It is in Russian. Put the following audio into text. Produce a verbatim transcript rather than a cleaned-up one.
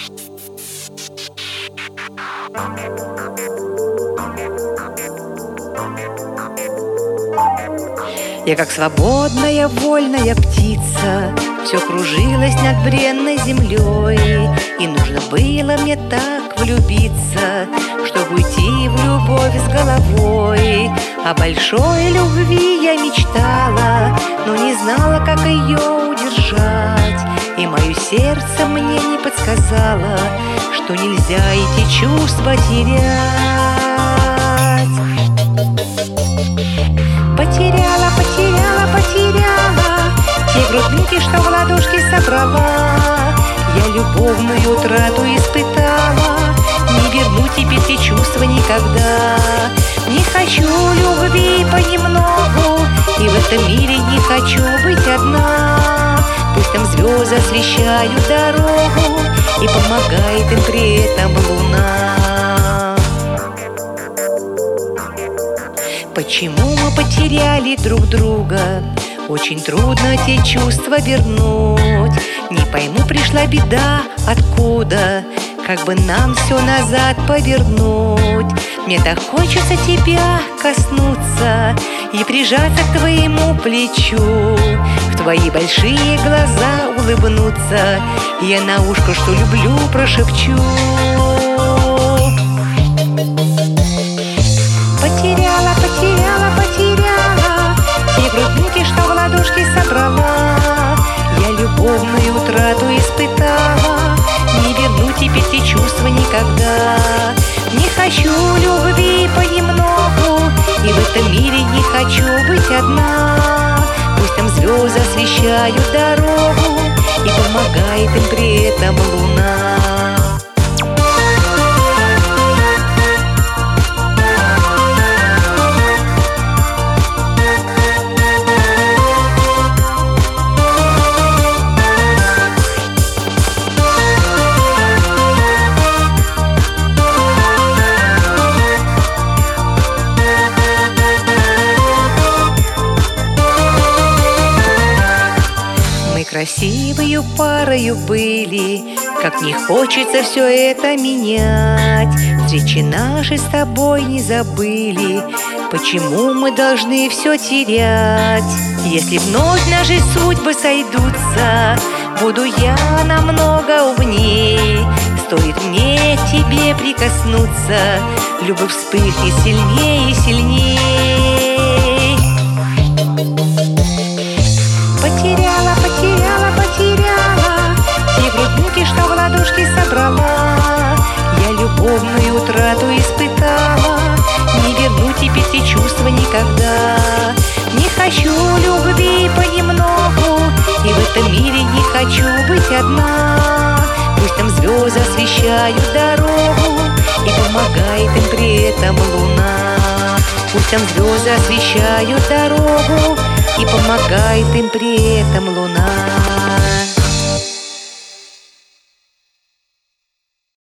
Я, как свободная, вольная птица, все кружилась над бренной землей, и нужно было мне так влюбиться, чтобы уйти в любовь с головой. О большой любви я мечтала, но не знала, как ее удержать, и мое сердце мне не подсказало, что нельзя эти чувства терять. Потеряла, потеряла, потеряла те грудинки, что в ладошке собрала. Я любовную утрату испытала, не верну теперь те чувства никогда. Не хочу любви понемногу, и в этом мире не хочу быть одна. Пусть там звезды освещают дорогу, и помогает им при этом луна. Почему мы потеряли друг друга? Очень трудно те чувства вернуть. Не пойму, пришла беда, откуда? Как бы нам все назад повернуть? Мне так хочется тебя коснуться и прижаться к твоему плечу, в твои большие глаза улыбнуться. Я на ушко, что люблю, прошепчу. Потеряла, потеряла, потеряла те грудинки, что в ладошке собрала. Я любовную утрату испытала, не верну теперь те чувства никогда. Не хочу любви понемногу, и в этом мире не хочу быть одна. Пусть там звезды освещают дорогу, и помогает им при этом луна. Красивою парою были, как не хочется все это менять. Встречи наши с тобой не забыли, почему мы должны все терять? Если вновь наши судьбы сойдутся, буду я намного умней. Стоит мне к тебе прикоснуться, любовь вспыхнет сильнее и сильней. Потеряла, потеряла, потеряла те грудинки, что в ладошке собрала. Я любовную утрату испытала, не верну теперь те чувства никогда. Не хочу любви понемногу, и в этом мире не хочу быть одна. Пусть там звезды освещают дорогу, и помогает им при этом луна. Пусть там звезды освещают дорогу, и помогает им при этом луна.